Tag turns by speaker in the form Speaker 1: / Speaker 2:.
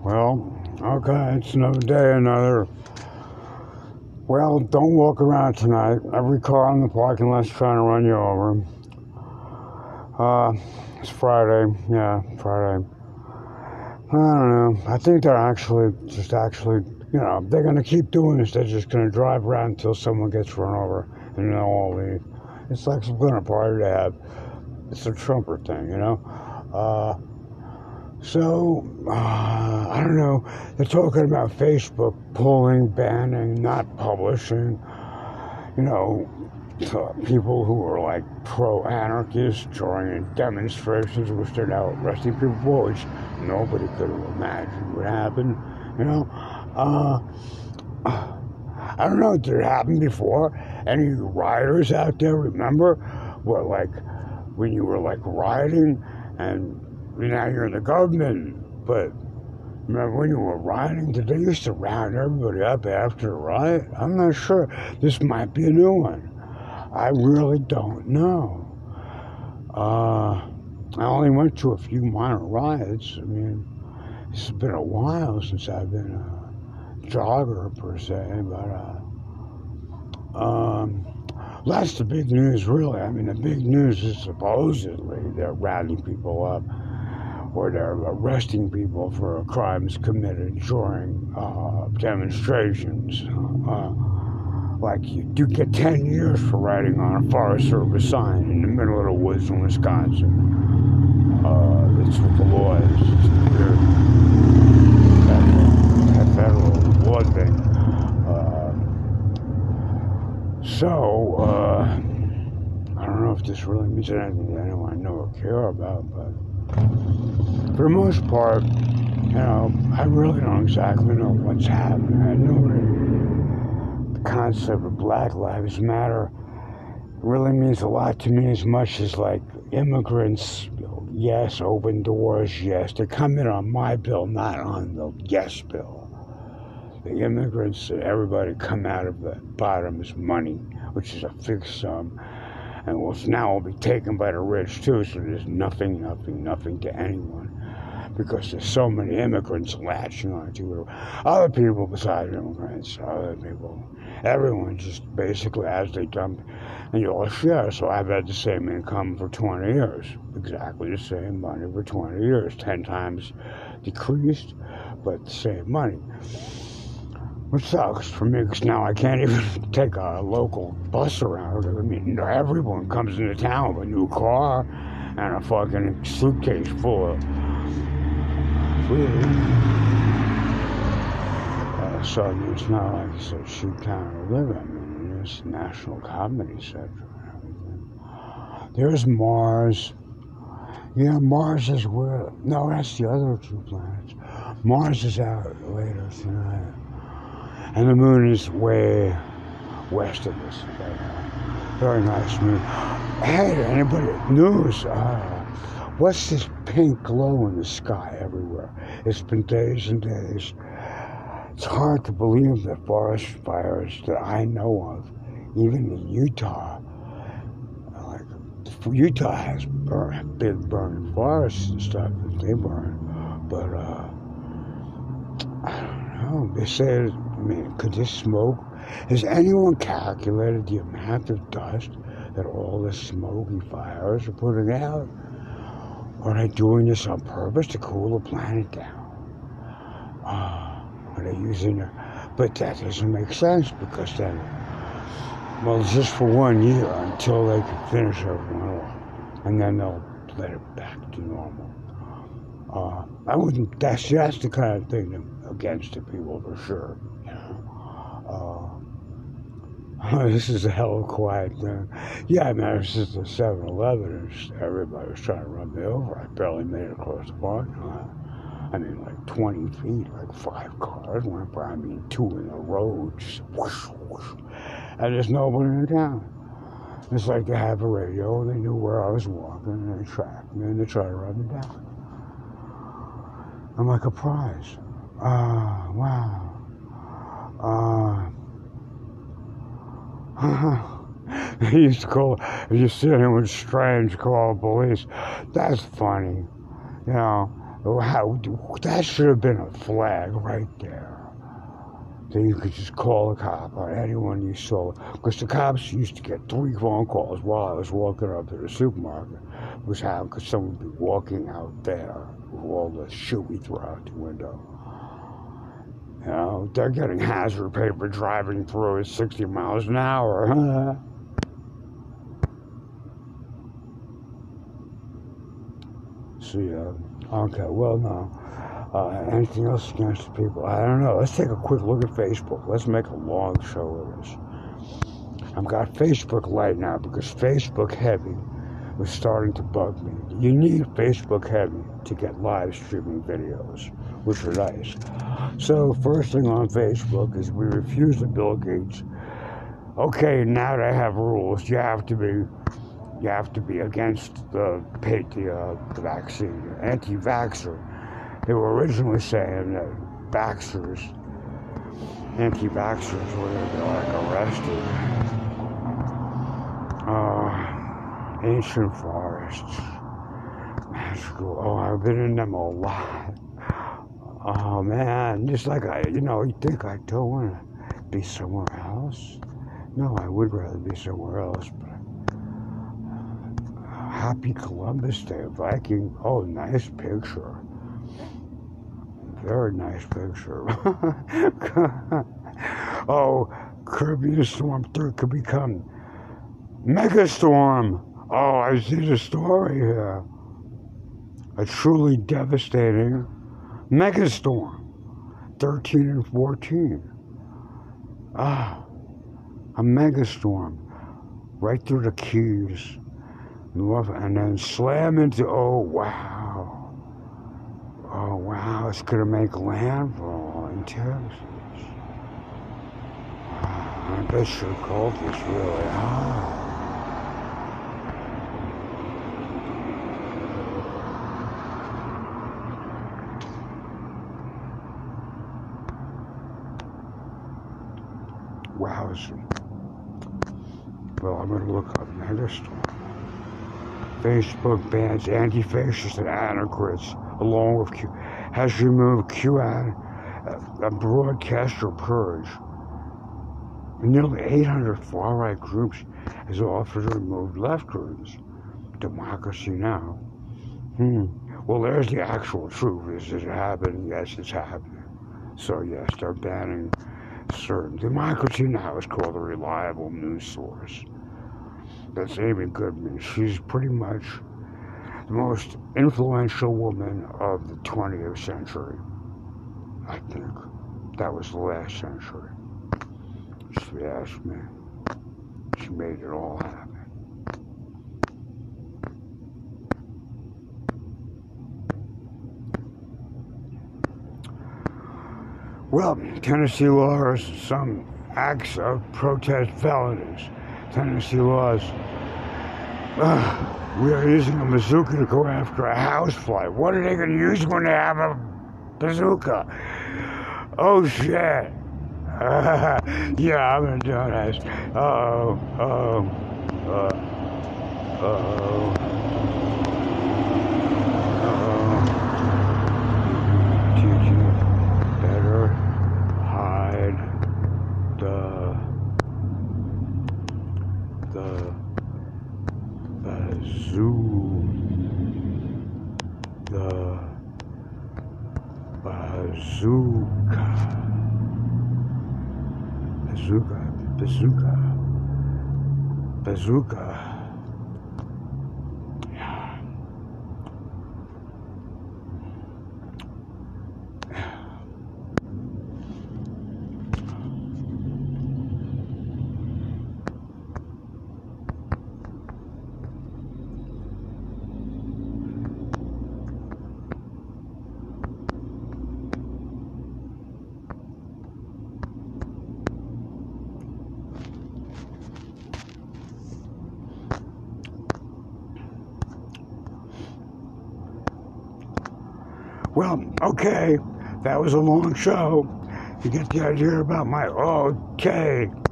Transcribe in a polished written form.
Speaker 1: Well, okay, it's another day, another. Well, don't walk around tonight. Every car in the parking lot's trying to run you over. It's Friday. Yeah, Friday. I don't know. I think they're actually, they're going to keep doing this. They're just going to drive around until someone gets run over and they'll all leave. It's like some kind of party they have. It's a Trumper thing, I don't know. They're talking about Facebook pulling, banning, not publishing. People who are like pro-anarchists joining demonstrations, which they're now arresting people for, which nobody could have imagined would happen. I don't know. Did it happen before? Any rioters out there remember what, like, when you were like rioting and now you're in the government, but remember when you were rioting, did they used to round everybody up after a riot? I'm not sure. This might be a new one. I really don't know. I only went to a few minor riots. I mean, it's been a while since I've been a jogger per se, but that's the big news, really. I mean, the big news is supposedly they're rounding people up or they're arresting people for crimes committed during demonstrations. Like you do get 10 years for riding on a Forest Service sign in the middle of the woods in Wisconsin. That's what the law is. It's weird. That federal law thing. I don't know if this really means anything that anyone I know or care about, but for the most part, I really don't exactly know what's happening. I know that the concept of Black Lives Matter really means a lot to me, as much as like immigrants, yes, open doors, yes. They come in on my bill, not on the yes bill. The immigrants, everybody come out of the bottom's money, which is a fixed sum, and will now be taken by the rich too, so there's nothing to anyone, because there's so many immigrants latching onto it. Other people besides immigrants, everyone just basically as they dump, and you all share. So I've had the same income for 20 years, exactly the same money for 20 years, 10 times decreased, but the same money. Which sucks for me, because now I can't even take a local bus around. I mean, everyone comes into town with a new car and a fucking suitcase full of food. So it's not like it's a cheap town to live in. I mean, it's National Comedy Center and everything. There's Mars. Yeah, Mars is where... No, that's the other two planets. Mars is out later tonight. And the moon is way west of us. Very nice moon. Hey, anybody, news, what's this pink glow in the sky everywhere? It's been days and days. It's hard to believe that forest fires that I know of, even in Utah, like Utah has big burning forests and stuff that they burn, but I don't know. They say, could this smoke? Has anyone calculated the amount of dust that all the smoky fires are putting out? Are they doing this on purpose to cool the planet down? Are they using it? But that doesn't make sense, because then, it's just for 1 year until they can finish everyone off, and then they'll let it back to normal. I wouldn't. That's the kind of thing against the people for sure. This is a hell of a quiet thing. Yeah, this is the 7-Eleven. Everybody was trying to run me over. I barely made it across the parking lot. Like 20 feet, like 5 cars went by. 2 in a row, just whoosh, whoosh. And there's nobody in town. It's like they have a radio. They knew where I was walking, and they tracked me, and they tried to run me down. I'm like a prize. Wow. They used to call, if you see anyone strange, call the police. That's funny. How, that should have been a flag right there. Then you could just call a cop on anyone you saw. Because the cops used to get 3 phone calls while I was walking up to the supermarket. Was how could someone be walking out there with all the shit we throw out the window? You know, they're getting hazard paper driving through at 60 miles an hour. So yeah, okay, well no. Anything else against the people? I don't know. Let's take a quick look at Facebook. Let's make a long show of this. I've got Facebook Lite now because Facebook Heavy was starting to bug me. You need Facebook Heavy to get live streaming videos, which are nice. So first thing on Facebook is we refuse the Bill Gates. Okay, now they have rules. You have to be against the vaccine, anti-vaxxer. They were originally saying that anti-vaxxers were going to be like arrested. Ancient forests, magical. Oh, I've been in them a lot. Oh man, just like you think I don't want to be somewhere else. No, I would rather be somewhere else. But happy Columbus Day, Viking. Oh, nice picture. Very nice picture. Oh, Caribbean Storm 3 could become Megastorm. Oh, I see the story here. A truly devastating Megastorm. 13 and 14. A Megastorm. Right through the Keys. North, and then slam into, oh wow. Oh wow, it's gonna make landfall in Texas. Wow, I bet your cold is really hot. Wowzy. Well, I'm gonna look up Megastorm. Facebook bans anti-fascists and anarchists, along with has removed QAnon, a broadcaster purge. Nearly 800 far-right groups has offered to remove left groups. Democracy Now! Well, there's the actual truth. Is it happening? Yes, it's happening. So yes, they're banning certain. Democracy Now! Is called a reliable news source. That's Amy Goodman. She's pretty much the most influential woman of the 20th century. I think that was the last century. If you ask me, she made it all happen. Well, Tennessee laws, some acts of protest felonies. Tennessee laws. We are using a bazooka to go after a housefly. What are they going to use when they have a bazooka? Oh shit. Yeah, I'm going to do this. Teach you better hide the bazooka. Well, okay, that was a long show. You get the idea about my, okay.